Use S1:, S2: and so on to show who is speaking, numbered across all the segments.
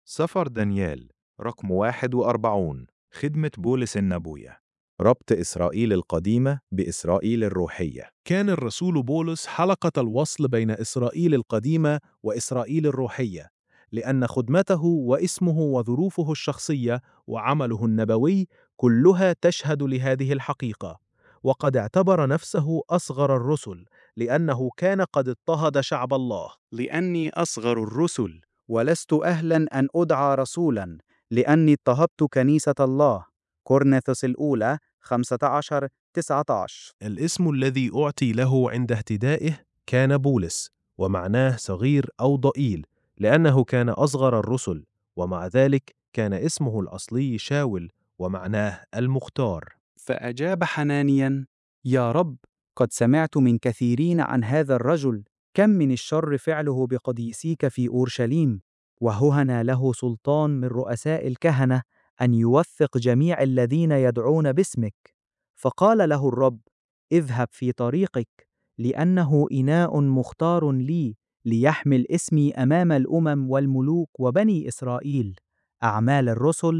S1: سفر دانيال رقم 41. خدمة بولس النبوية. ربط إسرائيل القديمة بإسرائيل الروحية.
S2: كان الرسول بولس حلقة الوصل بين إسرائيل القديمة وإسرائيل الروحية، لأن خدمته واسمه وظروفه الشخصية وعمله النبوي كلها تشهد لهذه الحقيقة. وقد اعتبر نفسه أصغر الرسل، لأنه كان قد اضطهد شعب الله.
S3: لأني أصغر الرسل ولست أهلا أن أدعى رسولا، لأني اضطهدت كنيسة الله. كورنثوس الأولى 15:19.
S2: الاسم الذي أعطي له عند اهتدائه كان بولس، ومعناه صغير أو ضئيل، لأنه كان أصغر الرسل، ومع ذلك كان اسمه الأصلي شاول، ومعناه المختار.
S3: فأجاب حنانيا: يا رب، قد سمعت من كثيرين عن هذا الرجل، كم من الشر فعله بقديسيك في أورشليم، وهنا له سلطان من رؤساء الكهنة أن يوثق جميع الذين يدعون باسمك. فقال له الرب: اذهب في طريقك، لأنه إناء مختار لي ليحمل اسمي أمام الأمم والملوك وبني إسرائيل. أعمال الرسل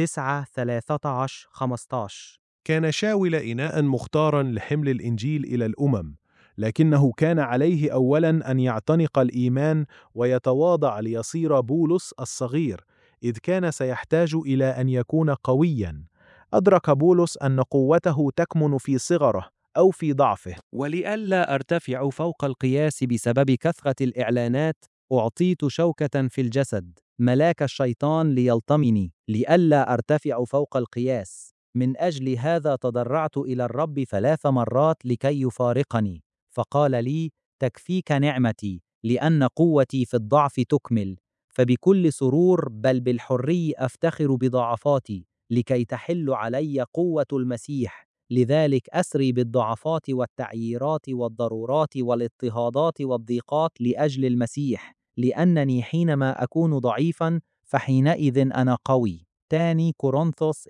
S3: 9:13-15.
S2: كان شاول إناء مختارا لحمل الإنجيل إلى الأمم، لكنه كان عليه أولا أن يعتنق الإيمان ويتواضع ليصير بولس الصغير، إذ كان سيحتاج إلى أن يكون قويا. أدرك بولس أن قوته تكمن في صغره أو في ضعفه.
S3: ولئلا أرتفع فوق القياس بسبب كثرة الإعلانات، أعطيت شوكة في الجسد، ملاك الشيطان ليلطمني، لئلا أرتفع فوق القياس. من أجل هذا تضرعت إلى الرب 3 مرات لكي يفارقني، فقال لي: تكفيك نعمتي، لأن قوتي في الضعف تكمل. فبكل سرور بل بالحري أفتخر بضعفاتي، لكي تحل علي قوة المسيح. لذلك أسري بالضعفات والتعييرات والضرورات والاضطهادات والضيقات لأجل المسيح، لأنني حينما أكون ضعيفا فحينئذ أنا قوي. تاني كورنثوس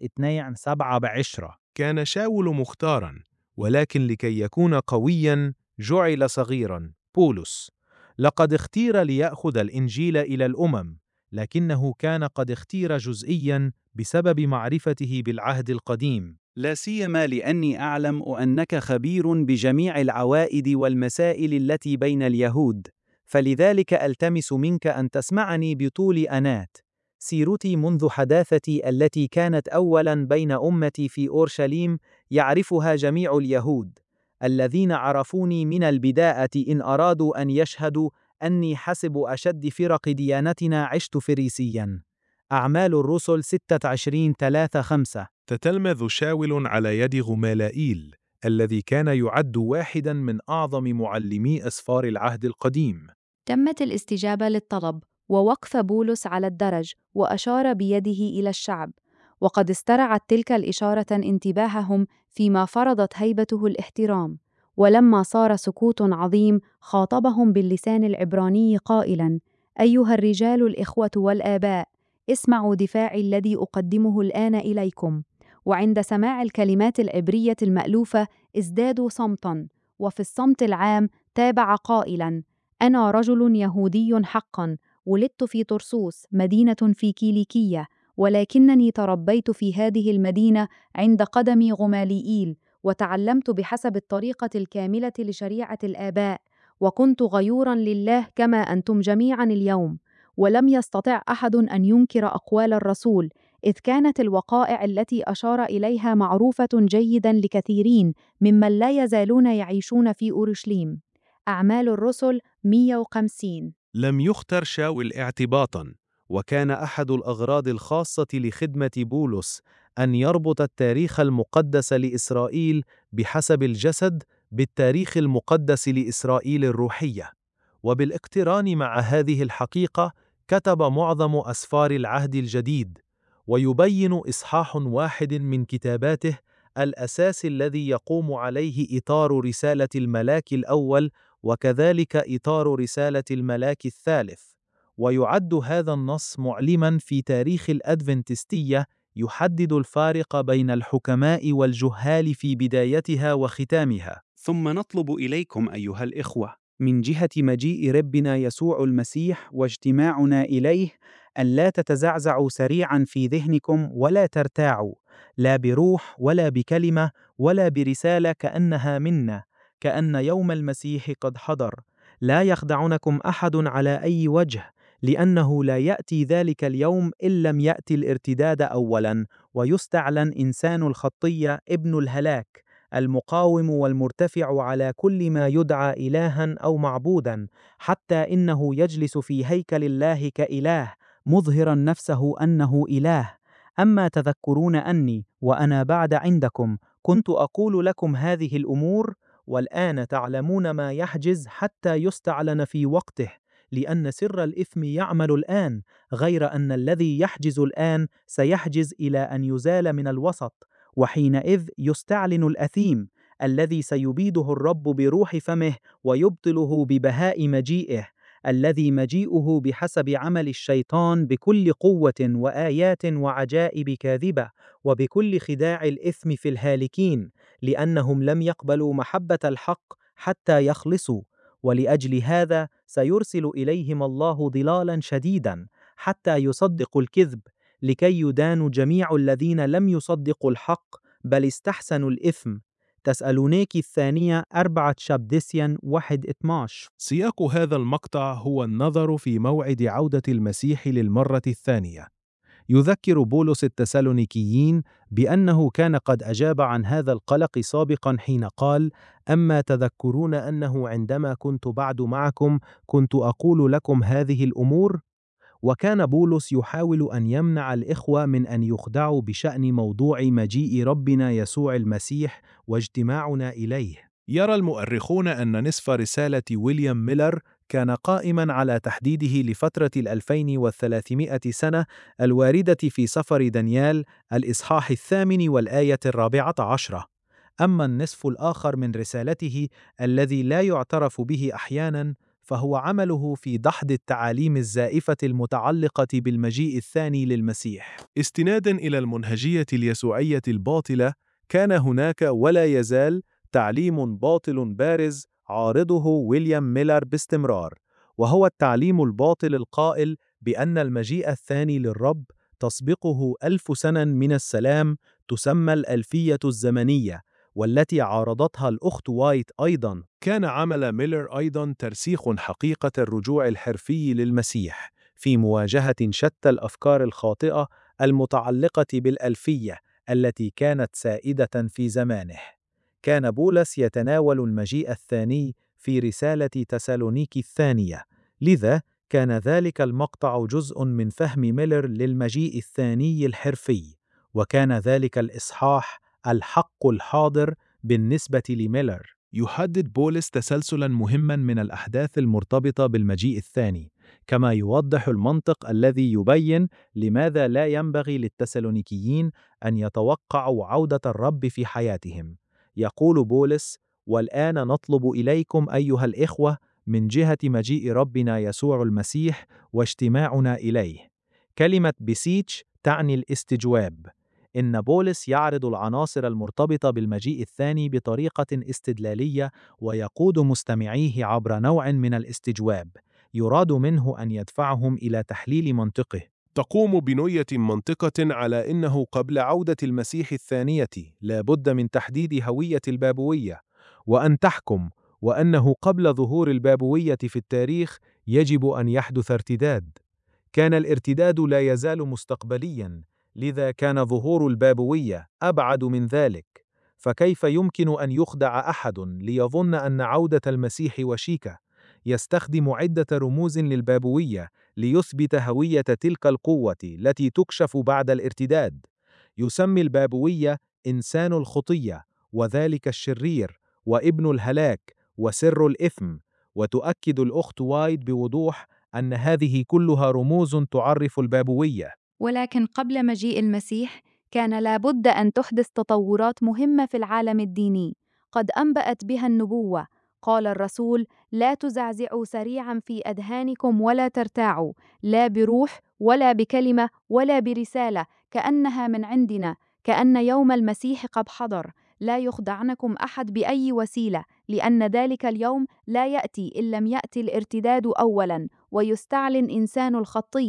S3: 2:7-10.
S2: كان شاول مختارا، ولكن لكي يكون قويا جعل صغيرا. بولس لقد اختير ليأخذ الإنجيل إلى الأمم، لكنه كان قد اختير جزئيا بسبب معرفته بالعهد القديم.
S3: لا سيما لأني أعلم أنك خبير بجميع العوائد والمسائل التي بين اليهود، فلذلك ألتمس منك أن تسمعني بطول أنات. سيرتي منذ حداثتي التي كانت أولاً بين أمتي في أورشليم يعرفها جميع اليهود، الذين عرفوني من البداءة إن أرادوا أن يشهدوا أني حسب أشد فرق ديانتنا عشت فريسياً. أعمال الرسل 26:3-5.
S2: تتلمذ شاول على يد غمالائيل، الذي كان يعد واحدا من أعظم معلمي أسفار العهد القديم.
S4: تمت الاستجابة للطلب، ووقف بولس على الدرج وأشار بيده إلى الشعب، وقد استرعت تلك الإشارة انتباههم فيما فرضت هيبته الاحترام. ولما صار سكوت عظيم خاطبهم باللسان العبراني قائلاً: أيها الرجال الإخوة والآباء، اسمعوا دفاعي الذي أقدمه الآن إليكم. وعند سماع الكلمات العبرية المألوفة ازدادوا صمتاً، وفي الصمت العام تابع قائلاً: أنا رجل يهودي حقاً، ولدت في طرسوس مدينة في كيليكية، ولكنني تربيت في هذه المدينة عند قدم غماليئيل، وتعلمت بحسب الطريقة الكاملة لشريعة الآباء، وكنت غيوراً لله كما أنتم جميعاً اليوم. ولم يستطع أحد أن ينكر أقوال الرسول، إذ كانت الوقائع التي أشار إليها معروفة جيداً لكثيرين ممن لا يزالون يعيشون في أورشليم. أعمال الرسل 150.
S2: لم يختر شاول اعتباطا، وكان أحد الأغراض الخاصة لخدمة بولس أن يربط التاريخ المقدس لإسرائيل بحسب الجسد بالتاريخ المقدس لإسرائيل الروحية. وبالاقتران مع هذه الحقيقة كتب معظم أسفار العهد الجديد، ويبين إصحاح واحد من كتاباته الأساس الذي يقوم عليه إطار رسالة الملاك الأول، وكذلك إطار رسالة الملاك الثالث. ويعد هذا النص معلماً في تاريخ الأدفنتستية، يحدد الفارق بين الحكماء والجهال في بدايتها وختامها.
S3: ثم نطلب إليكم أيها الإخوة، من جهة مجيء ربنا يسوع المسيح واجتماعنا إليه،
S5: ألا تتزعزعوا سريعا في ذهنكم ولا ترتاعوا، لا بروح ولا بكلمة ولا برسالة كأنها منا، كأن يوم المسيح قد حضر. لا يخدعنكم أحد على أي وجه، لأنه لا يأتي ذلك اليوم إن لم يأتي الارتداد أولا، ويستعلن إنسان الخطية ابن الهلاك، المقاوم والمرتفع على كل ما يدعى إلها أو معبودا، حتى إنه يجلس في هيكل الله كإله، مظهرا نفسه أنه إله. أما تذكرون أني وأنا بعد عندكم كنت أقول لكم هذه الأمور، والآن تعلمون ما يحجز حتى يستعلن في وقته، لأن سر الإثم يعمل الآن، غير أن الذي يحجز الآن سيحجز إلى أن يزال من الوسط، وحينئذ يستعلن الأثيم الذي سيبيده الرب بروح فمه ويبطله ببهاء مجيئه، الذي مجيئه بحسب عمل الشيطان بكل قوة وآيات وعجائب كاذبة وبكل خداع الإثم في الهالكين، لأنهم لم يقبلوا محبة الحق حتى يخلصوا. ولأجل هذا سيرسل إليهم الله ضلالا شديدا حتى يصدقوا الكذب، لكي يدان جميع الذين لم يصدقوا الحق بل استحسنوا الإثم. تسألونيكي الثانية 4 شبدسيان 1:12.
S2: سياق هذا المقطع هو النظر في موعد عودة المسيح للمرة الثانية. يذكر بولس التسالونيكيين بأنه كان قد أجاب عن هذا القلق سابقا حين قال: أما تذكرون أنه عندما كنت بعد معكم كنت أقول لكم هذه الأمور؟ وكان بولس يحاول أن يمنع الإخوة من أن يخدعوا بشأن موضوع مجيء ربنا يسوع المسيح واجتماعنا إليه. يرى المؤرخون أن نصف رسالة ويليام ميلر كان قائما على تحديده لفترة 2300 سنة الواردة في سفر دانيال الإصحاح 8 والآية 14. أما النصف الآخر من رسالته الذي لا يعترف به أحيانا فهو عمله في دحض التعاليم الزائفة المتعلقة بالمجيء الثاني للمسيح. استنادا إلى المنهجية اليسوعية الباطلة، كان هناك ولا يزال تعليم باطل بارز عارضه ويليام ميلر باستمرار، وهو التعليم الباطل القائل بأن المجيء الثاني للرب تسبقه 1000 سنة من السلام، تسمى الألفية الزمنية، والتي عارضتها الأخت وايت أيضا. كان عمل ميلر أيضا ترسيخ حقيقة الرجوع الحرفي للمسيح في مواجهة شتى الأفكار الخاطئة المتعلقة بالألفية التي كانت سائدة في زمانه. كان بولس يتناول المجيء الثاني في رسالة تسالونيكي الثانية، لذا كان ذلك المقطع جزء من فهم ميلر للمجيء الثاني الحرفي، وكان ذلك الإصحاح الحق الحاضر بالنسبة لميلر. يحدد بولس تسلسلاً مهماً من الأحداث المرتبطة بالمجيء الثاني، كما يوضح المنطق الذي يبين لماذا لا ينبغي للتسالونيكيين أن يتوقعوا عودة الرب في حياتهم. يقول بولس: والآن نطلب إليكم أيها الإخوة من جهة مجيء ربنا يسوع المسيح واجتماعنا إليه. كلمة بسيتش تعني الاستجواب. إن بولس يعرض العناصر المرتبطة بالمجيء الثاني بطريقة استدلالية، ويقود مستمعيه عبر نوع من الاستجواب يراد منه أن يدفعهم إلى تحليل منطقه. تقوم بنية منطقة على إنه قبل عودة المسيح الثانية لا بد من تحديد هوية البابوية، وأن تحكم وأنه قبل ظهور البابوية في التاريخ يجب أن يحدث ارتداد. كان الارتداد لا يزال مستقبلياً، لذا كان ظهور البابوية أبعد من ذلك. فكيف يمكن أن يخدع أحد ليظن أن عودة المسيح وشيكة؟ يستخدم عدة رموز للبابوية ليثبت هوية تلك القوة التي تكشف بعد الارتداد. يسمي البابوية إنسان الخطية، وذلك الشرير، وابن الهلاك، وسر الإثم. وتؤكد الأخت وايت بوضوح أن هذه كلها رموز تعرف البابوية.
S4: ولكن قبل مجيء المسيح كان لابد أن تحدث تطورات مهمة في العالم الديني قد أنبأت بها النبوة. قال الرسول: لا تزعزعوا سريعا في أذهانكم ولا ترتاعوا، لا بروح ولا بكلمة ولا برسالة كأنها من عندنا، كأن يوم المسيح قد حضر. لا يخدعنكم أحد بأي وسيلة، لأن ذلك اليوم لا يأتي إن لم يأتي الارتداد أولا، ويستعلن إنسان الخطية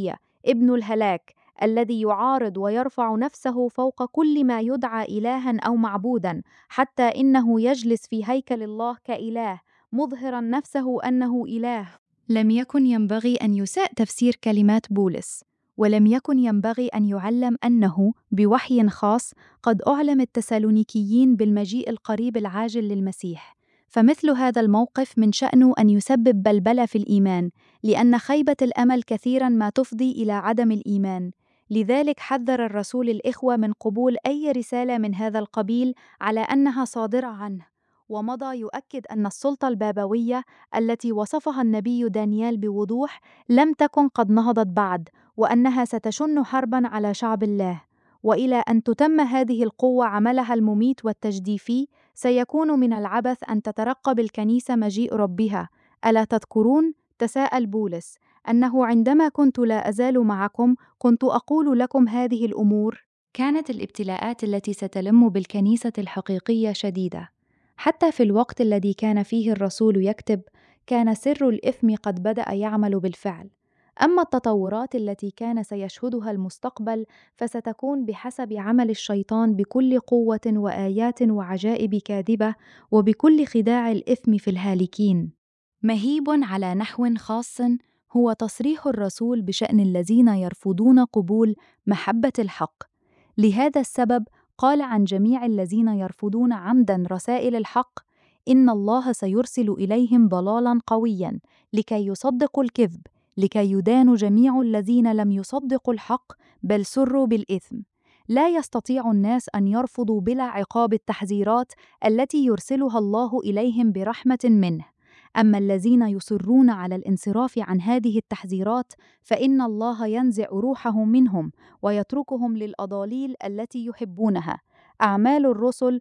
S4: ابن الهلاك، الذي يعارض ويرفع نفسه فوق كل ما يدعى إلها أو معبودا، حتى إنه يجلس في هيكل الله كإله، مظهرا نفسه أنه إله. لم يكن ينبغي أن يساء تفسير كلمات بولس، ولم يكن ينبغي أن يعلم أنه بوحي خاص قد أعلم التسالونيكيين بالمجيء القريب العاجل للمسيح. فمثل هذا الموقف من شأنه أن يسبب بلبلة في الإيمان، لأن خيبة الأمل كثيراً ما تفضي إلى عدم الإيمان. لذلك حذر الرسول الإخوة من قبول أي رسالة من هذا القبيل على أنها صادرة عنه، ومضى يؤكد أن السلطة البابوية التي وصفها النبي دانيال بوضوح لم تكن قد نهضت بعد، وأنها ستشن حرباً على شعب الله. وإلى أن تتم هذه القوة عملها المميت والتجديفي، سيكون من العبث أن تترقب الكنيسة مجيء ربها. ألا تذكرون؟ تساءل بولس، أنه عندما كنت لا أزال معكم كنت أقول لكم هذه الأمور. كانت الابتلاءات التي ستلم بالكنيسة الحقيقية شديدة. حتى في الوقت الذي كان فيه الرسول يكتب، كان سر الإثم قد بدأ يعمل بالفعل. أما التطورات التي كان سيشهدها المستقبل فستكون بحسب عمل الشيطان بكل قوة وآيات وعجائب كاذبة وبكل خداع الإثم في الهالكين. مهيب على نحو خاص هو تصريح الرسول بشأن الذين يرفضون قبول محبة الحق. لهذا السبب قال عن جميع الذين يرفضون عمداً رسائل الحق: إن الله سيرسل إليهم ضلالاً قوياً لكي يصدقوا الكذب، لكي يدان جميع الذين لم يصدقوا الحق بل سروا بالإثم. لا يستطيع الناس أن يرفضوا بلا عقاب التحذيرات التي يرسلها الله إليهم برحمة منه. أما الذين يصرون على الانصراف عن هذه التحذيرات فإن الله ينزع روحه منهم ويتركهم للأضاليل التي يحبونها. أعمال الرسل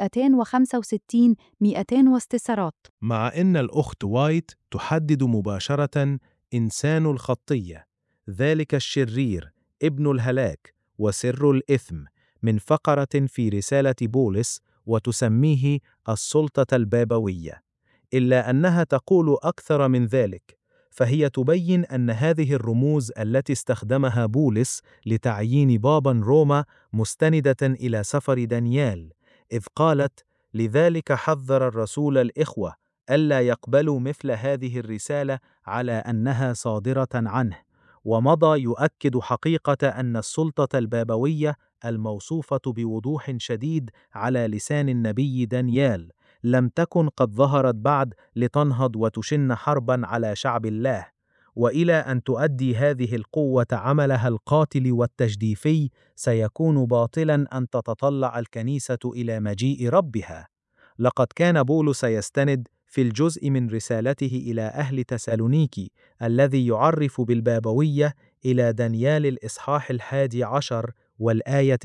S4: 265 200 واستسارات.
S2: مع أن الأخت وايت تحدد مباشرة إنسان الخطية، ذلك الشرير ابن الهلاك وسر الإثم، من فقرة في رسالة بولس وتسميه السلطة البابوية، إلا أنها تقول أكثر من ذلك، فهي تبين أن هذه الرموز التي استخدمها بولس لتعيين بابا روما مستندة إلى سفر دانيال، إذ قالت: لذلك حذر الرسول الإخوة ألا يقبلوا مثل هذه الرسالة على أنها صادرة عنه. ومضى يؤكد حقيقة أن السلطة البابوية الموصوفة بوضوح شديد على لسان النبي دانيال لم تكن قد ظهرت بعد لتنهض وتشن حربا على شعب الله. وإلى أن تؤدي هذه القوة عملها القاتل والتجديفي، سيكون باطلا أن تتطلع الكنيسة إلى مجيء ربها. لقد كان بولس يستند في الجزء من رسالته إلى أهل تسالونيكي الذي يعرف بالبابوية إلى دانيال الإصحاح 11 والآية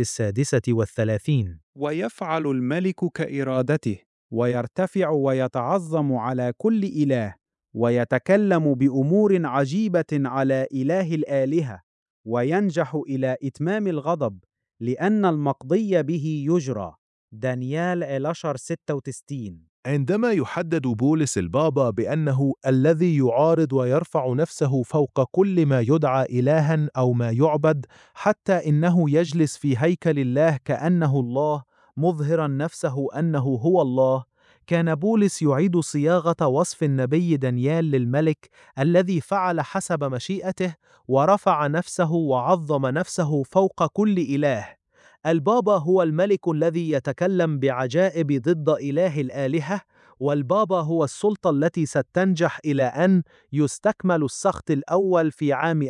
S2: 36:
S5: ويفعل الملك كإرادته، ويرتفع ويتعظم على كل إله، ويتكلم بأمور عجيبة على إله الآلهة، وينجح إلى إتمام الغضب، لأن المقضي به يجرى. دانيال 11:66.
S2: عندما يحدد بولس البابا بأنه الذي يعارض ويرفع نفسه فوق كل ما يدعى إلها أو ما يعبد، حتى إنه يجلس في هيكل الله كأنه الله، مظهرا نفسه أنه هو الله، كان بولس يعيد صياغة وصف النبي دانيال للملك الذي فعل حسب مشيئته ورفع نفسه وعظم نفسه فوق كل إله. البابا هو الملك الذي يتكلم بعجائب ضد إله الآلهة، والبابا هو السلطة التي ستنجح إلى أن يستكمل السخط الأول في عام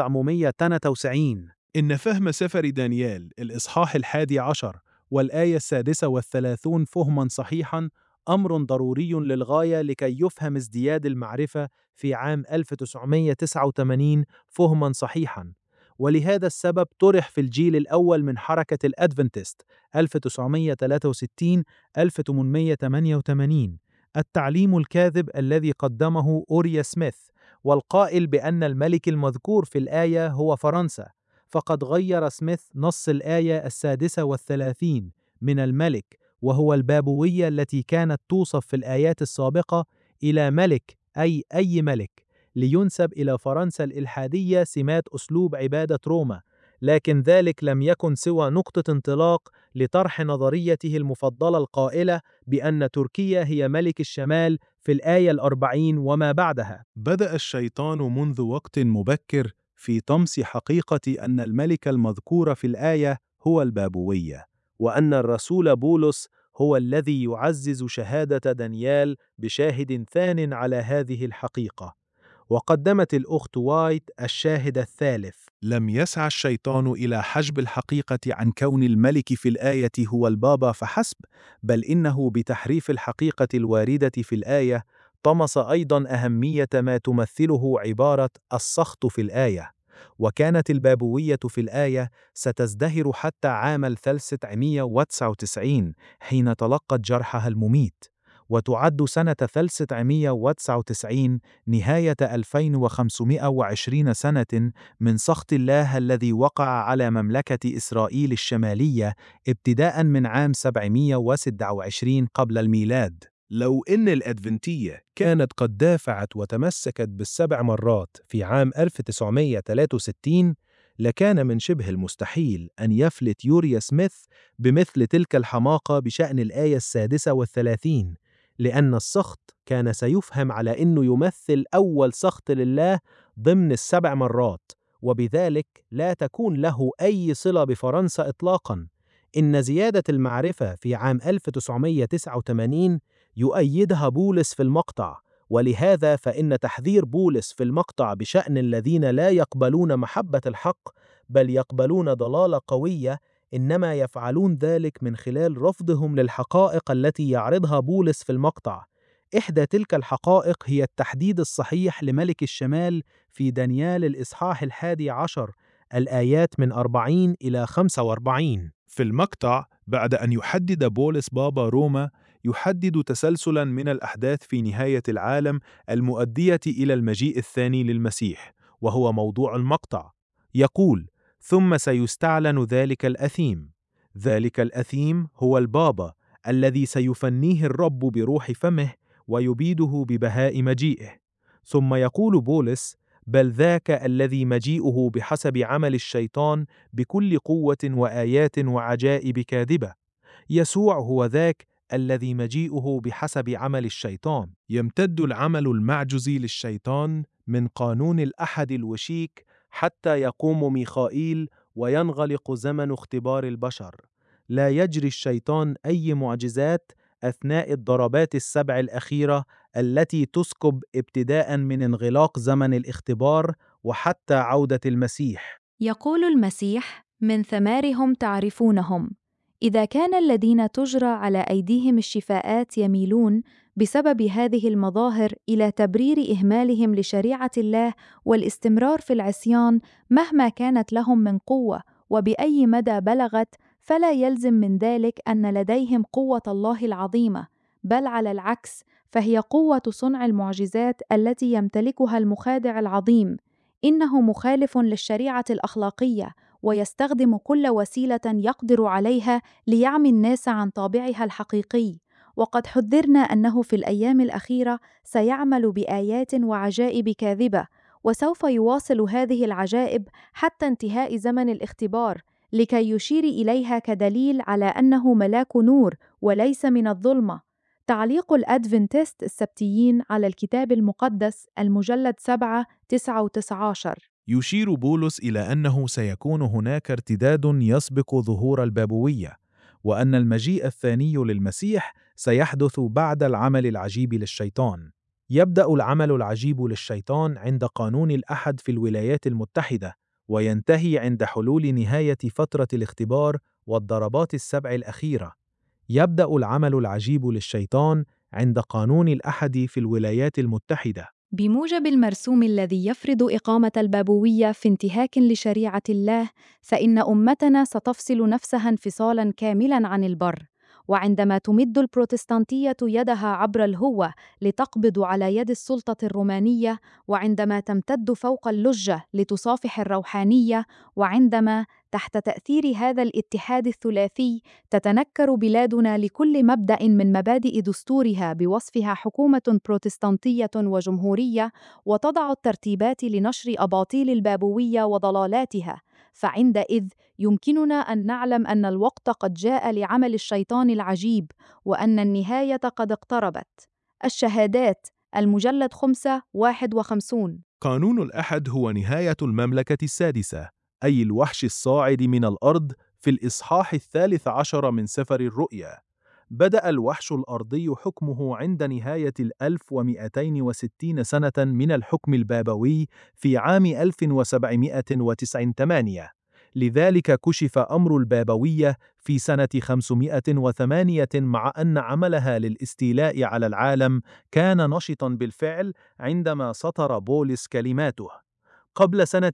S2: 1992. إن فهم سفر دانيال الإصحاح 11 والآية 36 فهما صحيحا أمر ضروري للغاية لكي يفهم ازدياد المعرفة في عام 1989 فهما صحيحا. ولهذا السبب طرح في الجيل الأول من حركة الأدفنتست 1963-1888 التعليم الكاذب الذي قدمه أوريا سميث، والقائل بأن الملك المذكور في الآية هو فرنسا. فقد غير سميث نص الآية 36 من الملك، وهو البابوية التي كانت توصف في الآيات السابقة، إلى ملك، أي ملك،
S5: لينسب إلى فرنسا الإلحادية سمات أسلوب عبادة روما، لكن ذلك لم يكن سوى نقطة انطلاق لطرح نظريته المفضلة القائلة بأن تركيا هي ملك الشمال في الآية 40 وما بعدها.
S2: بدأ الشيطان منذ وقت مبكر في طمس حقيقة أن الملك المذكور في الآية هو البابوية،
S5: وأن الرسول بولس هو الذي يعزز شهادة دانيال بشاهد ثان على هذه الحقيقة. وقدمت الأخت وايت الشاهد الثالث.
S2: لم يسعى الشيطان إلى حجب الحقيقة عن كون الملك في الآية هو البابا فحسب، بل إنه بتحريف الحقيقة الواردة في الآية طمس أيضاً أهمية ما تمثله عبارة السخط في الآية. وكانت البابوية في الآية ستزدهر حتى عام 399 حين تلقت جرحها المميت، وتعد سنة 399 نهاية 2520 سنة من سخط الله الذي وقع على مملكة إسرائيل الشمالية ابتداء من عام 726 قبل الميلاد. لو إن الأدفنتية كانت قد دافعت وتمسكت بالسبع مرات في عام 1963، لكان من شبه المستحيل أن يفلت يوريا سميث بمثل تلك الحماقة بشأن الآية 36، لأن السخط كان سيفهم على أنه يمثل أول سخط لله ضمن السبع مرات، وبذلك لا تكون له أي صلة بفرنسا إطلاقاً. إن زيادة المعرفة في عام 1989 يؤيدها بولس في المقطع، ولهذا فإن تحذير بولس في المقطع بشأن الذين لا يقبلون محبة الحق بل يقبلون ضلالة قوية إنما يفعلون ذلك من خلال رفضهم للحقائق التي يعرضها بولس في المقطع. إحدى تلك الحقائق هي التحديد الصحيح لملك الشمال في دانيال الإصحاح 11 الآيات من 40 إلى 45. في المقطع بعد أن يحدد بولس بابا روما، يحدد تسلسلاً من الأحداث في نهاية العالم المؤدية إلى المجيء الثاني للمسيح، وهو موضوع المقطع. يقول: ثم سيستعلن ذلك الأثيم. ذلك الأثيم هو البابا الذي سيفنيه الرب بروح فمه ويبيده ببهاء مجيئه. ثم يقول بولس: بل ذاك الذي مجيئه بحسب عمل الشيطان بكل قوة وآيات وعجائب كاذبة. يسوع هو ذاك الذي مجيئه بحسب عمل الشيطان. يمتد العمل المعجزي للشيطان من قانون الأحد الوشيك حتى يقوم ميخائيل وينغلق زمن اختبار البشر. لا يجري الشيطان أي معجزات أثناء الضربات السبع الأخيرة التي تسكب ابتداء من انغلاق زمن الاختبار وحتى عودة المسيح.
S4: يقول المسيح: من ثمارهم تعرفونهم. إذا كان الذين تجرى على أيديهم الشفاءات يميلون بسبب هذه المظاهر إلى تبرير إهمالهم لشريعة الله والاستمرار في العصيان مهما كانت لهم من قوة وبأي مدى بلغت، فلا يلزم من ذلك أن لديهم قوة الله العظيمة، بل على العكس، فهي قوة صنع المعجزات التي يمتلكها المخادع العظيم. إنه مخالف للشريعة الأخلاقية ويستخدم كل وسيلة يقدر عليها ليعمي الناس عن طابعها الحقيقي. وقد حذرنا أنه في الأيام الأخيرة سيعمل بآيات وعجائب كاذبة، وسوف يواصل هذه العجائب حتى انتهاء زمن الاختبار، لكي يشير إليها كدليل على أنه ملاك نور وليس من الظلمة. تعليق الأدفنتست السبتيين على الكتاب المقدس المجلد 7 9-19.
S2: يشير بولس إلى أنه سيكون هناك ارتداد يسبق ظهور البابوية، وأن المجيء الثاني للمسيح سيحدث بعد العمل العجيب للشيطان. يبدأ العمل العجيب للشيطان عند قانون الأحد في الولايات المتحدة، وينتهي عند حلول نهاية فترة الاختبار والضربات السبع الأخيرة. يبدأ العمل العجيب للشيطان عند قانون الأحد في الولايات المتحدة.
S4: بموجب المرسوم الذي يفرض إقامة البابوية في انتهاك لشريعة الله، فإن أمتنا ستفصل نفسها انفصالاً كاملاً عن البر، وعندما تمد البروتستانتية يدها عبر الهوة لتقبض على يد السلطة الرومانية، وعندما تمتد فوق اللجة لتصافح الروحانية، وعندما تحت تأثير هذا الاتحاد الثلاثي تتنكر بلادنا لكل مبدأ من مبادئ دستورها بوصفها حكومة بروتستانتية وجمهورية، وتضع الترتيبات لنشر أباطيل البابوية وضلالاتها، فعندئذ يمكننا أن نعلم أن الوقت قد جاء لعمل الشيطان العجيب، وأن النهاية قد اقتربت. الشهادات، المجلد 551.
S2: قانون الأحد هو نهاية المملكة السادسة، أي الوحش الصاعد من الأرض، في الإصحاح 13 من سفر الرؤيا. بدأ الوحش الأرضي حكمه عند نهاية 1260 سنة من الحكم البابوي في عام 1798. لذلك كشف أمر البابوية في سنة 508، مع أن عملها للاستيلاء على العالم كان نشطا بالفعل عندما سطر بولس كلماته. قبل سنة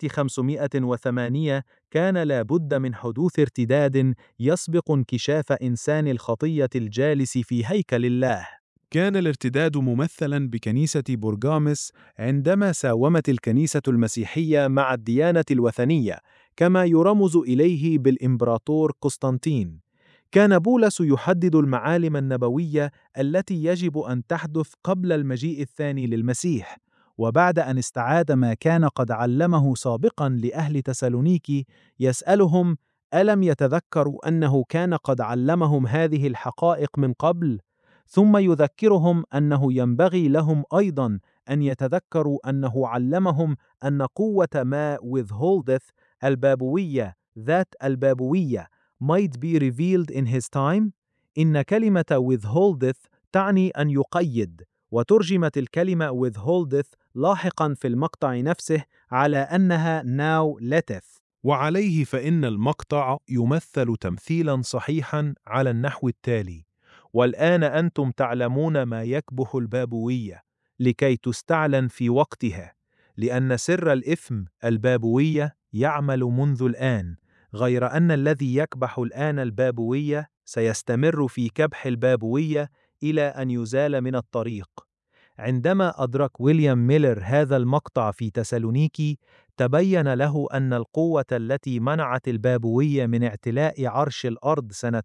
S2: 508 كان لا بد من حدوث ارتداد يسبق انكشاف إنسان الخطية الجالس في هيكل الله. كان الارتداد ممثلا بكنيسة برغامس عندما ساومت الكنيسة المسيحية مع الديانة الوثنية، كما يرمز إليه بالإمبراطور قسطنطين. كان بولس يحدد المعالم النبوية التي يجب أن تحدث قبل المجيء الثاني للمسيح، وبعد أن استعاد ما كان قد علمه سابقاً لأهل تسالونيكي يسألهم: ألم يتذكروا أنه كان قد علمهم هذه الحقائق من قبل؟ ثم يذكرهم أنه ينبغي لهم أيضاً أن يتذكروا أنه علمهم أن قوة ما withholdeth البابوية، ذات البابوية might be revealed in his time. إن كلمة withholdeth تعني أن يقيد، وترجمت الكلمة withholdeth لاحقاً في المقطع نفسه على أنها now letteth، وعليه فإن المقطع يمثل تمثيلاً صحيحاً على النحو التالي: والآن أنتم تعلمون ما يكبح البابوية لكي تستعلن في وقتها، لأن سر الإثم البابوية يعمل منذ الآن، غير أن الذي يكبح الآن البابوية سيستمر في كبح البابوية إلى أن يزال من الطريق. عندما أدرك ويليام ميلر هذا المقطع في تسالونيكي، تبين له أن القوة التي منعت البابوية من اعتلاء عرش الأرض سنة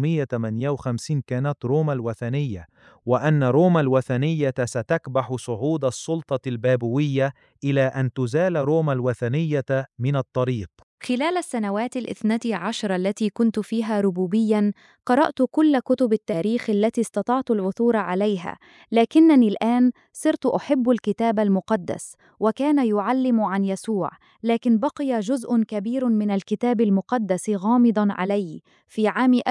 S2: 558 كانت روما الوثنية، وأن روما الوثنية ستكبح صعود السلطة البابوية إلى أن تزال روما الوثنية من الطريق.
S4: خلال السنوات 12 التي كنت فيها ربوبياً، قرأت كل كتب التاريخ التي استطعت العثور عليها، لكنني الآن صرت أحب الكتاب المقدس، وكان يعلم عن يسوع، لكن بقي جزء كبير من الكتاب المقدس غامضاً علي. في عام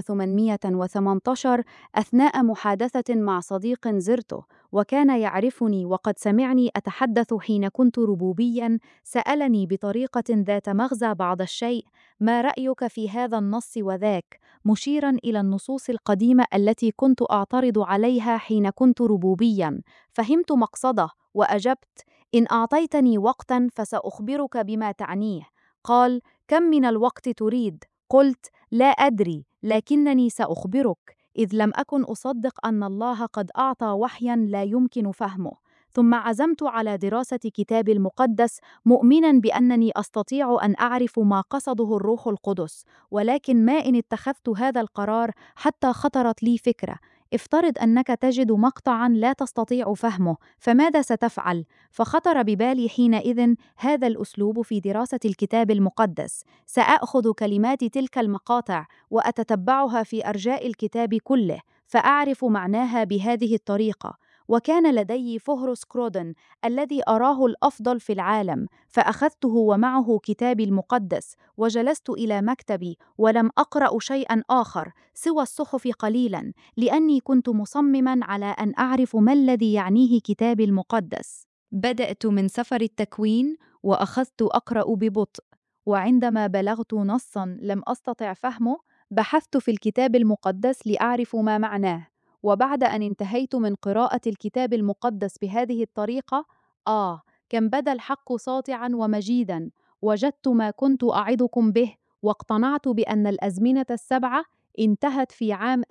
S4: 1818 أثناء محادثة مع صديق زرته، وكان يعرفني وقد سمعني أتحدث حين كنت ربوبياً، سألني بطريقة ذات مغزى بعض الشيء: ما رأيك في هذا النص وذاك؟ مشيراً إلى النصوص القديمة التي كنت أعترض عليها حين كنت ربوبياً. فهمت مقصده وأجبت: إن أعطيتني وقتاً فسأخبرك بما تعنيه. قال: كم من الوقت تريد؟ قلت: لا أدري، لكنني سأخبرك، إذ لم أكن أصدق أن الله قد أعطى وحياً لا يمكن فهمه. ثم عزمت على دراسة كتاب المقدس، مؤمناً بأنني أستطيع أن أعرف ما قصده الروح القدس، ولكن ما إن اتخذت هذا القرار حتى خطرت لي فكرة: افترض أنك تجد مقطعاً لا تستطيع فهمه، فماذا ستفعل؟ فخطر ببالي حينئذ هذا الأسلوب في دراسة الكتاب المقدس: سأخذ كلمات تلك المقاطع وأتتبعها في أرجاء الكتاب كله، فأعرف معناها بهذه الطريقة. وكان لدي فهرس كرودن الذي أراه الأفضل في العالم، فأخذته ومعه كتابي المقدس، وجلست إلى مكتبي ولم أقرأ شيئاً آخر سوى الصحف قليلاً، لأني كنت مصمماً على أن أعرف ما الذي يعنيه كتابي المقدس. بدأت من سفر التكوين وأخذت أقرأ ببطء، وعندما بلغت نصاً لم أستطع فهمه بحثت في الكتاب المقدس لأعرف ما معناه. وبعد أن انتهيت من قراءة الكتاب المقدس بهذه الطريقة، كم بدا الحق ساطعاً ومجيداً. وجدت ما كنت أعظكم به، واقتنعت بأن الأزمنة السبعة انتهت في عام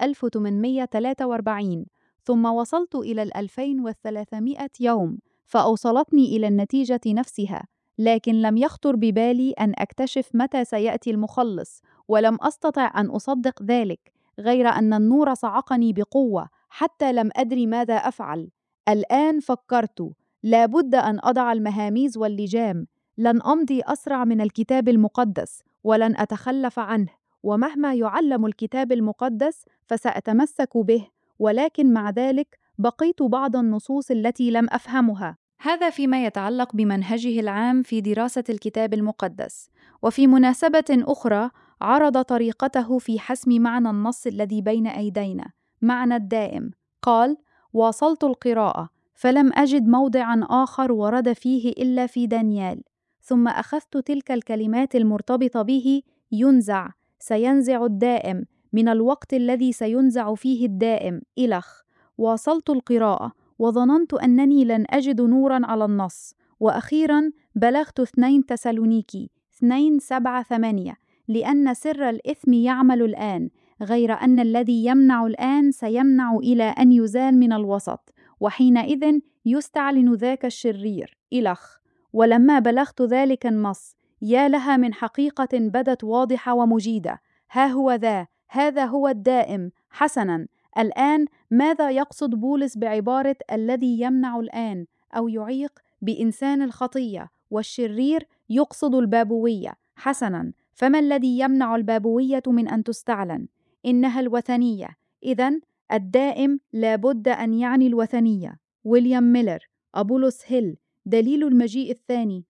S4: 1843، ثم وصلت إلى 2300 يوم، فأوصلتني إلى النتيجة نفسها، لكن لم يخطر ببالي أن أكتشف متى سيأتي المخلص، ولم أستطع أن أصدق ذلك، غير أن النور صعقني بقوة حتى لم أدري ماذا أفعل. الآن فكرت، لا بد أن أضع المهاميز واللجام، لن أمضي أسرع من الكتاب المقدس، ولن أتخلف عنه، ومهما يعلم الكتاب المقدس فسأتمسك به، ولكن مع ذلك بقيت بعض النصوص التي لم أفهمها. هذا فيما يتعلق بمنهجه العام في دراسة الكتاب المقدس. وفي مناسبة أخرى عرض طريقته في حسم معنى النص الذي بين أيدينا، معنى الدائم. قال: واصلت القراءة فلم أجد موضعًا آخر ورد فيه إلا في دانيال، ثم أخذت تلك الكلمات المرتبطة به: ينزع، سينزع الدائم، من الوقت الذي سينزع فيه الدائم، إلخ. واصلت القراءة وظننت أنني لن أجد نورًا على النص، وأخيرًا بلغت 2 تسالونيكي 2:7-8، لأن سر الإثم يعمل الآن، غير أن الذي يمنع الآن سيمنع إلى أن يزال من الوسط، وحينئذ يستعلن ذاك الشرير، إلخ. ولما بلغت ذلك النص، يا لها من حقيقة بدت واضحة ومجيدة. ها هو هذا هو الدائم. حسناً، الآن ماذا يقصد بولس بعبارة الذي يمنع الآن أو يعيق بإنسان الخطية؟ والشرير يقصد البابوية. حسناً، فما الذي يمنع البابوية من أن تستعلن؟ إنها الوثنية. إذن الدائم لابد أن يعني الوثنية. ويليام ميلر، أبولوس هيل، دليل المجيء الثاني،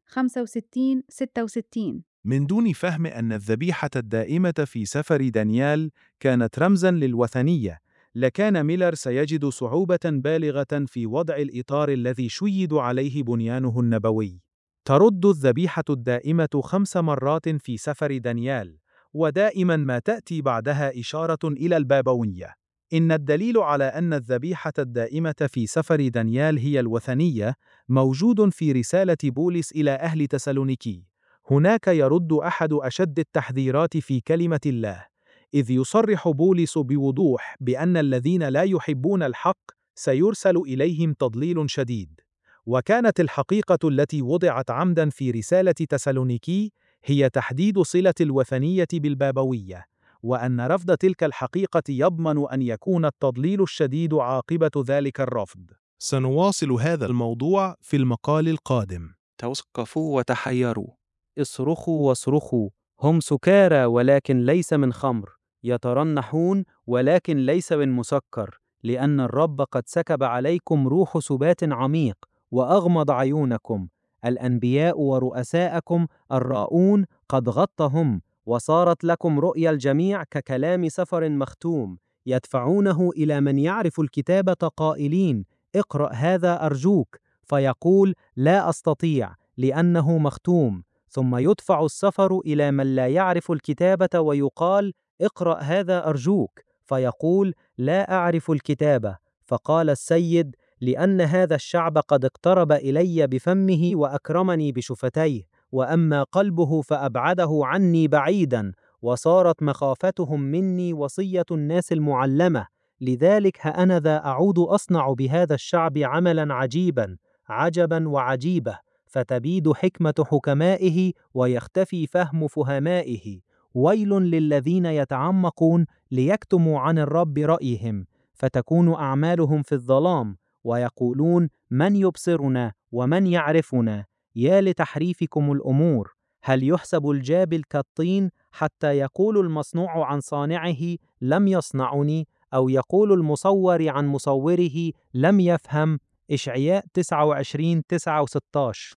S4: 65-66.
S2: من دون فهم أن الذبيحة الدائمة في سفر دانيال كانت رمزاً للوثنية، لكان ميلر سيجد صعوبة بالغة في وضع الإطار الذي شيد عليه بنيانه النبوي. ترد الذبيحة الدائمة 5 مرات في سفر دانيال، ودائماً ما تأتي بعدها إشارة إلى البابوية. إن الدليل على أن الذبيحة الدائمة في سفر دانيال هي الوثنية موجود في رسالة بولس إلى أهل تسالونيكي. هناك يرد أحد أشد التحذيرات في كلمة الله، إذ يصرح بولس بوضوح بأن الذين لا يحبون الحق سيرسل إليهم تضليل شديد. وكانت الحقيقة التي وضعت عمداً في رسالة تسالونيكي هي تحديد صلة الوثنية بالبابوية، وأن رفض تلك الحقيقة يضمن أن يكون التضليل الشديد عاقبة ذلك الرفض. سنواصل هذا الموضوع في المقال القادم.
S6: توقفوا وتحيروا.
S3: اصرخوا واصرخوا، هم سكارى ولكن ليس من خمر، يترنحون ولكن ليس من مسكر، لأن الرب قد سكب عليكم روح سبات عميق وأغمض عيونكم. الأنبياء ورؤساءكم الراؤون قد غطهم، وصارت لكم رؤيا الجميع ككلام سفر مختوم، يدفعونه إلى من يعرف الكتابة قائلين: اقرأ هذا أرجوك، فيقول: لا أستطيع لأنه مختوم. ثم يدفع السفر إلى من لا يعرف الكتابة ويقال: اقرأ هذا أرجوك، فيقول: لا أعرف الكتابة. فقال السيد: لأن هذا الشعب قد اقترب إلي بفمه وأكرمني بشفتيه، وأما قلبه فأبعده عني بعيدا، وصارت مخافتهم مني وصية الناس المعلمة. لذلك هأنذا أعود أصنع بهذا الشعب عملا عجيبا، عجبا وعجيبة، فتبيد حكمة حكمائه ويختفي فهم فهمائه. ويل للذين يتعمقون ليكتموا عن الرب رأيهم، فتكون أعمالهم في الظلام، ويقولون: من يبصرنا ومن يعرفنا؟ يا لتحريفكم الأمور. هل يحسب الجابل كالطين حتى يقول المصنوع عن صانعه: لم يصنعني؟ أو يقول المصور عن مصوره: لم يفهم؟ إشعياء 29:9-16.